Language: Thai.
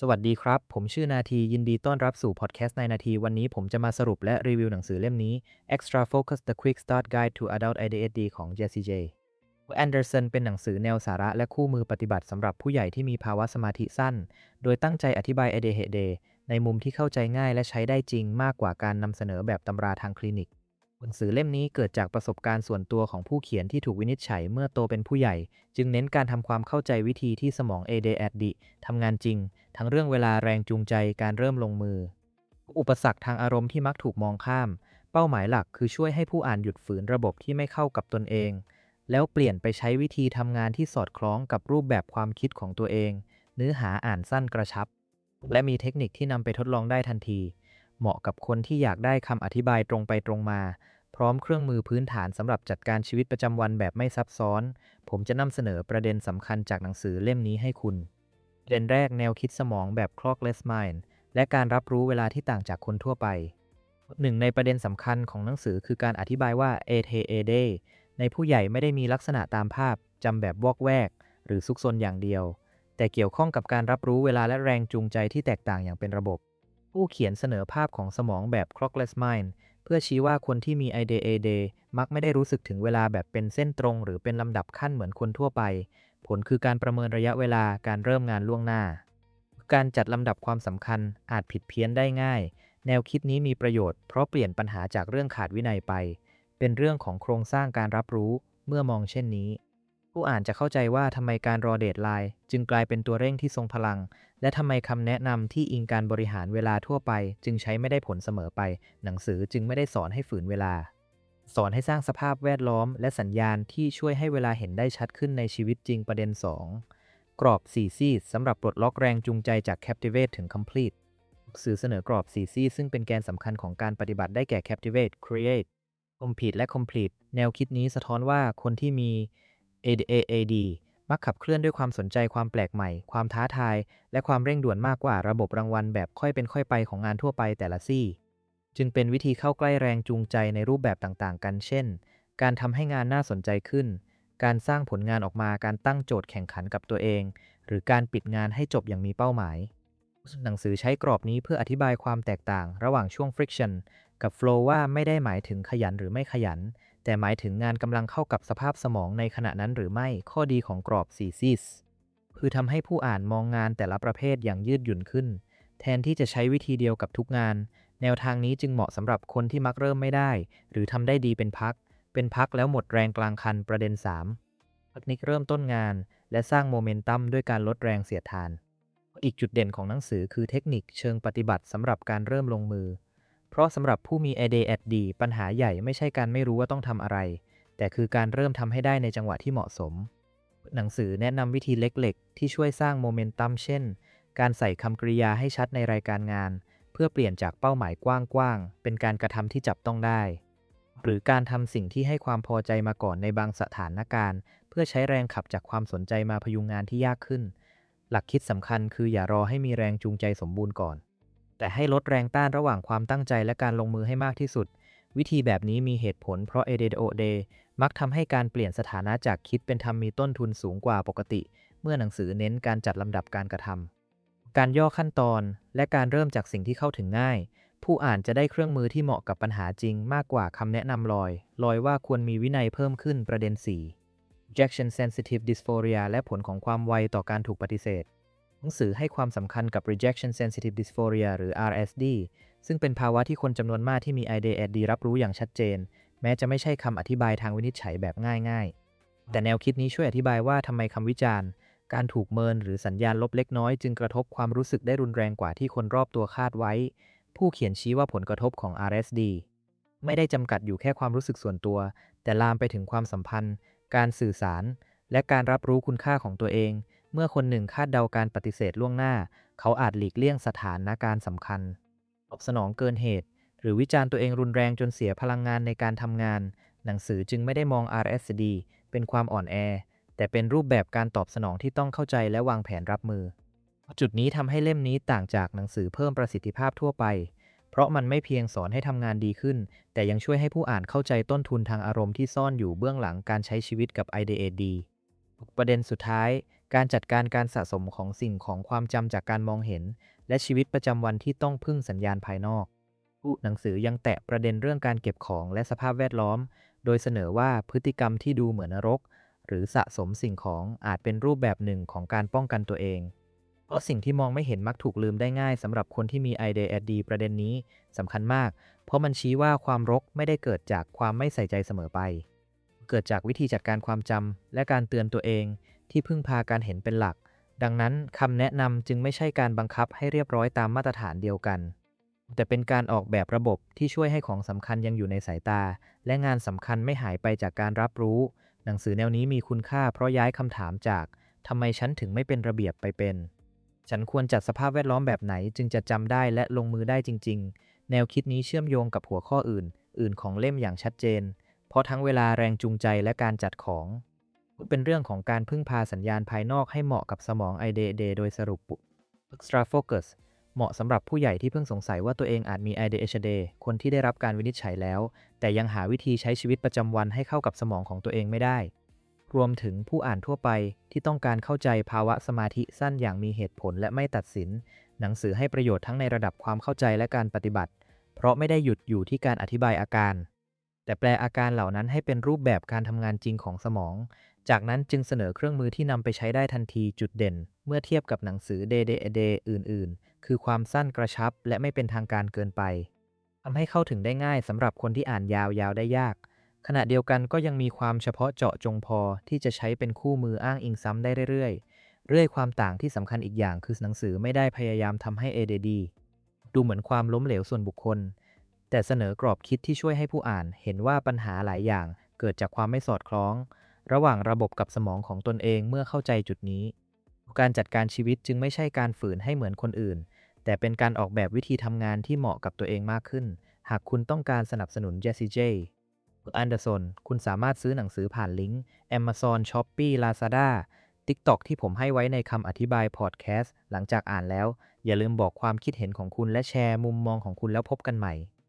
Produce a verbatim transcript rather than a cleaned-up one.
สวัสดีครับ ผมชื่อนาทียินดีต้อนรับสู่พอดแคสต์ในนาทีวันนี้ผมจะมาสรุปและรีวิวหนังสือเล่มนี้ Extra Focus: The Quick Start Guide to Adult เอ ดี เอช ดี ของ Jessie J. Anderson เป็นหนังสือแนวสาระและคู่มือปฏิบัติสำหรับผู้ใหญ่ที่มีภาวะสมาธิสั้น โดยตั้งใจอธิบาย เอ ดี เอช ดี ในมุมที่เข้าใจง่ายและใช้ได้จริงมากกว่าการนำเสนอแบบตำราทางคลินิก หนังสือเล่มนี้เกิดจากประสบการณ์ส่วนตัวของผู้เขียนที่ถูกวินิจฉัยเมื่อโตเป็นผู้ใหญ่จึงเน้นการทำความเข้าใจวิธีที่สมอง เอ ดี เอช ดี ทำงานจริงทั้งเรื่องเวลาแรงจูงใจการเริ่มลงมืออุปสรรคทางอารมณ์ที่มักถูกมองข้ามเป้าหมายหลักคือช่วยให้ผู้อ่านหยุดฝืนระบบที่ไม่เข้ากับตนเองแล้วเปลี่ยนไปใช้วิธีทำงานที่สอดคล้องกับรูปแบบความคิดของตัวเองเนื้อหาอ่านสั้นกระชับและมีเทคนิคที่นำไปทดลองได้ทันทีเหมาะกับคนที่อยากได้คำอธิบายตรงไปตรงมาพร้อมเครื่องมือพื้นฐานสำหรับจัดการชีวิตประจำวันแบบไม่ซับซ้อนผมจะนำเสนอประเด็นสำคัญจากหนังสือเล่มนี้ให้คุณประเด็นแรกแนวคิดสมองแบบ clockless mind และการรับรู้เวลาที่ต่างจากคนทั่วไปหนึ่งในประเด็นสำคัญของหนังสือคือการอธิบายว่า เอ ที เอ ดี ในผู้ใหญ่ไม่ได้มีลักษณะตามภาพจำแบบวอกแวกหรือซุกซนอย่างเดียวแต่เกี่ยวข้องกับการรับรู้เวลาและแรงจูงใจที่แตกต่างอย่างเป็นระบบผู้เขียนเสนอภาพของสมองแบบ clockless mind เพื่อชี้ว่าคนที่มี เอ ดี เอ ดี มักไม่ได้รู้สึกถึงเวลาแบบเป็นเส้นตรงหรือเป็นลำดับขั้นเหมือนคนทั่วไปผลคือการประเมินระยะเวลาการเริ่มงานล่วงหน้าการจัดลำดับความสำคัญอาจผิดเพี้ยนได้ง่ายแนวคิดนี้มีประโยชน์เพราะเปลี่ยนปัญหาจากเรื่องขาดวินัยไปเป็นเรื่องของโครงสร้างการรับรู้เมื่อมองเช่นนี้ผู้อ่านจะเข้าใจว่าทำไมการรอเดดไลน์จึงกลายเป็นตัวเร่งที่ทรงพลังและทำไมคำแนะนำที่อิงการบริหารเวลาทั่วไปจึงใช้ไม่ได้ผลเสมอไปหนังสือจึงไม่ได้สอนให้ฝืนเวลาสอนให้สร้างสภาพแวดล้อมและสัญญาณที่ช่วยให้เวลาเห็นได้ชัดขึ้นในชีวิตจริงประเด็นสองกรอบสี่ซีดสำหรับปลดล็อกแรงจูงใจจาก Captivate ถึง Complete สื่อเสนอกรอบสี่ซีดซึ่งเป็นแกนสำคัญของการปฏิบัติได้แก่ Captivate Create Compete และ Complete แนวคิดนี้สะท้อนว่าคนที่มี เอ ดี เอ ดี มักขับเคลื่อนด้วยความสนใจความแปลกใหม่ความท้าทายและความเร่งด่วนมากกว่าระบบรางวัลแบบค่อยเป็นค่อยไปของงานทั่วไปแต่ละซี่จึงเป็นวิธีเข้าใกล้แรงจูงใจในรูปแบบต่างๆกันเช่นการทำให้งานน่าสนใจขึ้นการสร้างผลงานออกมาการตั้งโจทย์แข่งขันกับตัวเองหรือการปิดงานให้จบอย่างมีเป้าหมายหนังสือใช้กรอบนี้เพื่ออธิบายความแตกต่างระหว่างช่วง friction กับ flow ว่าไม่ได้หมายถึงขยันหรือไม่ขยันแต่หมายถึงงานกำลังเข้ากับสภาพสมองในขณะนั้นหรือไม่ข้อดีของกรอบสี่ซีสคือทำให้ผู้อ่านมองงานแต่ละประเภทอย่างยืดหยุ่นขึ้นแทนที่จะใช้วิธีเดียวกับทุกงานแนวทางนี้จึงเหมาะสำหรับคนที่มักเริ่มไม่ได้หรือทำได้ดีเป็นพักเป็นพักแล้วหมดแรงกลางคันประเด็นสามเทคนิคเริ่มต้นงานและสร้างโมเมนตัมด้วยการลดแรงเสียดทานอีกจุดเด่นของหนังสือคือเทคนิคเชิงปฏิบัติสำหรับการเริ่มลงมือเพราะสำหรับผู้มี เอ ดี เอช ดี ปัญหาใหญ่ไม่ใช่การไม่รู้ว่าต้องทำอะไรแต่คือการเริ่มทำให้ได้ในจังหวะที่เหมาะสมหนังสือแนะนำวิธีเล็กๆที่ช่วยสร้างโมเมนตัมเช่นการใส่คำกริยาให้ชัดในรายการงานเพื่อเปลี่ยนจากเป้าหมายกว้างๆเป็นการกระทำที่จับต้องได้หรือการทำสิ่งที่ให้ความพอใจมาก่อนในบางสถานการณ์เพื่อใช้แรงขับจากความสนใจมาพยุงงานที่ยากขึ้นหลักคิดสำคัญคืออย่ารอให้มีแรงจูงใจสมบูรณ์ก่อนแต่ให้ลดแรงต้านระหว่างความตั้งใจและการลงมือให้มากที่สุดวิธีแบบนี้มีเหตุผลเพราะ เอ ดี โอ ดี มักทำให้การเปลี่ยนสถานะจากคิดเป็นทำมีต้นทุนสูงกว่าปกติเมื่อหนังสือเน้นการจัดลำดับการกระทำการย่อขั้นตอนและการเริ่มจากสิ่งที่เข้าถึงง่ายผู้อ่านจะได้เครื่องมือที่เหมาะกับปัญหาจริงมากกว่าคำแนะนำลอยลอยว่าควรมีวินัยเพิ่มขึ้นประเด็นสี่ rejection sensitive dysphoria และผลของความไวต่อการถูกปฏิเสธหนังสือให้ความสำคัญกับ rejection sensitive dysphoria หรือ อาร์ เอส ดี ซึ่งเป็นภาวะที่คนจำนวนมากที่มี เอ ดี เอช ดี รับรู้อย่างชัดเจนแม้จะไม่ใช่คำอธิบายทางวินิจฉัยแบบง่ายๆแต่แนวคิดนี้ช่วยอธิบายว่าทำไมคำวิจารณ์การถูกเมินหรือสัญญาณลบเล็กน้อยจึงกระทบความรู้สึกได้รุนแรงกว่าที่คนรอบตัวคาดไว้ผู้เขียนชี้ว่าผลกระทบของ อาร์ เอส ดี ไม่ได้จำกัดอยู่แค่ความรู้สึกส่วนตัวแต่ลามไปถึงความสัมพันธ์การสื่อสารและการรับรู้คุณค่าของตัวเองเมื่อคนหนึ่งคาดเดาการปฏิเสธล่วงหน้าเขาอาจหลีกเลี่ยงสถานการณ์สำคัญตอบสนองเกินเหตุหรือวิจารณ์ตัวเองรุนแรงจนเสียพลังงานในการทำงานหนังสือจึงไม่ได้มอง อาร์ เอส ดี เป็นความอ่อนแอแต่เป็นรูปแบบการตอบสนองที่ต้องเข้าใจและวางแผนรับมือจุดนี้ทำให้เล่มนี้ต่างจากหนังสือเพิ่มประสิทธิภาพทั่วไปเพราะมันไม่เพียงสอนให้ทำงานดีขึ้นแต่ยังช่วยให้ผู้อ่านเข้าใจต้นทุนทางอารมณ์ที่ซ่อนอยู่เบื้องหลังการใช้ชีวิตกับ เอ ดี เอช ดี ประเด็นสุดท้ายการจัดการการสะสมของสิ่งของความจำจากการมองเห็นและชีวิตประจำวันที่ต้องพึ่งสัญญาณภายนอกผู้หนังสือยังแตะประเด็นเรื่องการเก็บของและสภาพแวดล้อมโดยเสนอว่าพฤติกรรมที่ดูเหมือนนรกหรือสะสมสิ่งของอาจเป็นรูปแบบหนึ่งของการป้องกันตัวเองเพราะสิ่งที่มองไม่เห็นมักถูกลืมได้ง่ายสำหรับคนที่มี เอ ดี เอช ดี ประเด็นนี้สำคัญมากเพราะมันชี้ว่าความรกไม่ได้เกิดจากความไม่ใส่ใจเสมอไปเกิดจากวิธีจัดการความจำและการเตือนตัวเองที่พึ่งพาการเห็นเป็นหลักดังนั้นคำแนะนำจึงไม่ใช่การบังคับให้เรียบร้อยตามมาตรฐานเดียวกันแต่เป็นการออกแบบระบบที่ช่วยให้ของสำคัญยังอยู่ในสายตาและงานสำคัญไม่หายไปจากการรับรู้หนังสือแนวนี้มีคุณค่าเพราะย้ายคำถามจากทำไมฉันถึงไม่เป็นระเบียบไปเป็นฉันควรจัดสภาพแวดล้อมแบบไหนจึงจะจำได้และลงมือได้จริงๆแนวคิดนี้เชื่อมโยงกับหัวข้ออื่นอื่นของเล่มอย่างชัดเจนเพราะทั้งเวลาแรงจูงใจและการจัดของเป็นเรื่องของการพึ่งพาสัญญาณภายนอกให้เหมาะกับสมอง เอ ดี เอช ดี โดยสรุป Extra Focus เหมาะสำหรับผู้ใหญ่ที่เพิ่งสงสัยว่าตัวเองอาจมี เอ ดี เอช ดี คนที่ได้รับการวินิจฉัยแล้วแต่ยังหาวิธีใช้ชีวิตประจำวันให้เข้ากับสมองของตัวเองไม่ได้รวมถึงผู้อ่านทั่วไปที่ต้องการเข้าใจภาวะสมาธิสั้นอย่างมีเหตุผลและไม่ตัดสินหนังสือให้ประโยชน์ทั้งในระดับความเข้าใจและการปฏิบัติเพราะไม่ได้หยุดอยู่ที่การอธิบายอาการแต่แปลอาการเหล่านั้นให้เป็นรูปแบบการทำงานจริงของสมองจากนั้นจึงเสนอเครื่องมือที่นำไปใช้ได้ทันทีจุดเด่นเมื่อเทียบกับหนังสือ ดี ดี เอ ดี อื่นๆคือความสั้นกระชับและไม่เป็นทางการเกินไปทำให้เข้าถึงได้ง่ายสำหรับคนที่อ่านยาวๆได้ยากขณะเดียวกันก็ยังมีความเฉพาะเจาะจงพอที่จะใช้เป็นคู่มืออ้างอิงซ้ำได้เรื่อยๆเรื่อยความต่างที่สำคัญอีกอย่างคือหนังสือไม่ได้พยายามทำให้ เอ ดี ดี ดูเหมือนความล้มเหลวส่วนบุคคลแต่เสนอกรอบคิดที่ช่วยให้ผู้อ่านเห็นว่าปัญหาหลายอย่างเกิดจากความไม่สอดคล้องระหว่างระบบกับสมองของตนเองเมื่อเข้าใจจุดนี้การจัดการชีวิตจึงไม่ใช่การฝืนให้เหมือนคนอื่นแต่เป็นการออกแบบวิธีทำงานที่เหมาะกับตัวเองมากขึ้นหากคุณต้องการสนับสนุน Jessie J อันเดอร์สันคุณสามารถซื้อหนังสือผ่านลิงก์ Amazon Shopee Lazada TikTok ที่ผมให้ไว้ในคำอธิบายพอดแคสต์หลังจากอ่านแล้วอย่าลืมบอกความคิดเห็นของคุณและแชร์มุมมองของคุณแล้วพบกันใหม่